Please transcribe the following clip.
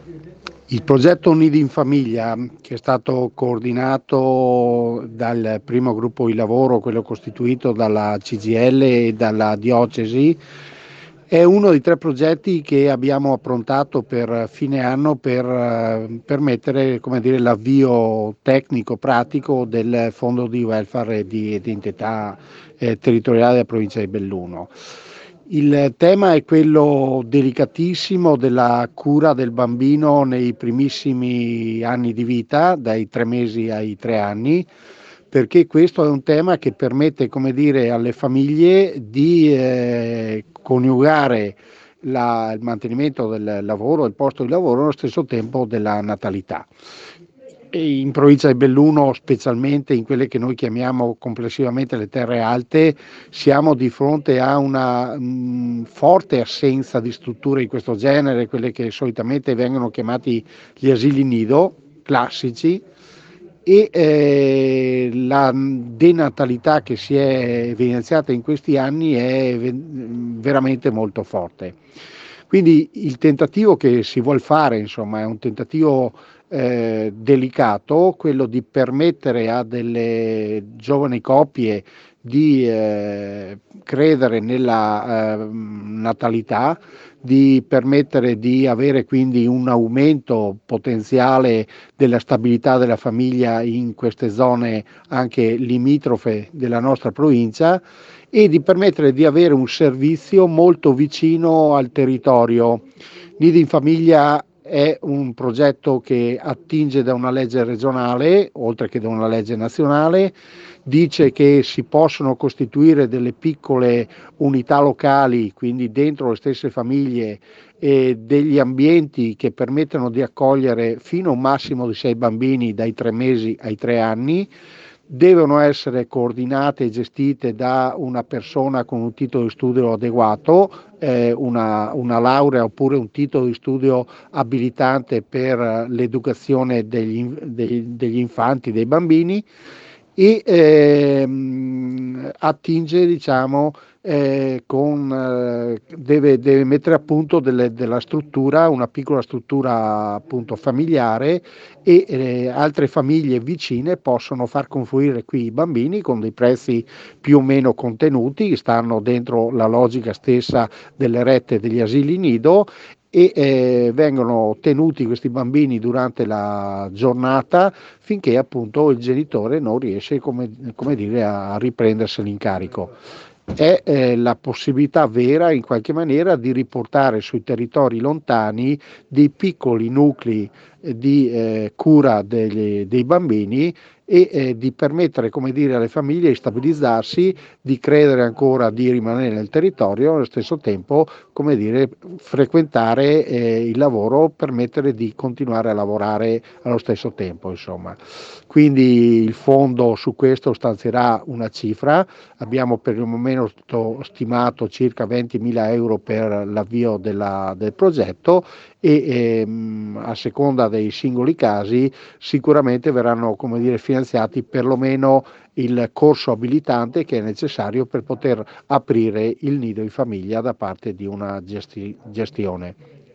Il progetto Nidi in Famiglia, che è stato coordinato dal primo gruppo di lavoro, quello costituito dalla CGIL e dalla diocesi, è uno dei 3 progetti che abbiamo approntato per fine anno per permettere, come dire, l'avvio tecnico-pratico del fondo di welfare e di identità territoriale della provincia di Belluno. Il tema è quello delicatissimo della cura del bambino nei primissimi anni di vita, dai 3 mesi ai 3 anni, perché questo è un tema che permette, come dire, alle famiglie di coniugare il mantenimento del lavoro, del posto di lavoro, allo stesso tempo della natalità. E in provincia di Belluno, specialmente in quelle che noi chiamiamo complessivamente le terre alte, siamo di fronte a una forte assenza di strutture di questo genere, quelle che solitamente vengono chiamati gli asili nido classici, e la denatalità che si è evidenziata in questi anni è veramente molto forte. Quindi il tentativo che si vuol fare, insomma, è un tentativo delicato, quello di permettere a delle giovani coppie di credere nella natalità, di permettere di avere quindi un aumento potenziale della stabilità della famiglia in queste zone anche limitrofe della nostra provincia e di permettere di avere un servizio molto vicino al territorio. Nidi in Famiglia è un progetto che attinge da una legge regionale, oltre che da una legge nazionale, dice che si possono costituire delle piccole unità locali, quindi dentro le stesse famiglie, e degli ambienti che permettono di accogliere fino a un massimo di 6 bambini dai 3 mesi ai 3 anni, devono essere coordinate e gestite da una persona con un titolo di studio adeguato, una laurea oppure un titolo di studio abilitante per l'educazione degli infanti, dei bambini, e attinge, diciamo, deve mettere a punto della struttura, una piccola struttura appunto familiare, e altre famiglie vicine possono far confluire qui i bambini con dei prezzi più o meno contenuti, stanno dentro la logica stessa delle rette degli asili nido, e vengono tenuti questi bambini durante la giornata finché appunto il genitore non riesce, come dire, a riprenderseli in carico. È la possibilità vera, in qualche maniera, di riportare sui territori lontani dei piccoli nuclei di cura dei bambini, e di permettere, come dire, alle famiglie di stabilizzarsi, di credere ancora di rimanere nel territorio, allo stesso tempo, come dire, frequentare il lavoro, permettere di continuare a lavorare allo stesso tempo, insomma. Quindi il fondo su questo stanzierà una cifra, abbiamo per il momento stimato circa 20.000 euro per l'avvio del progetto, e a seconda dei singoli casi sicuramente verranno, come dire, finanziati perlomeno il corso abilitante che è necessario per poter aprire il nido in famiglia da parte di una gestione.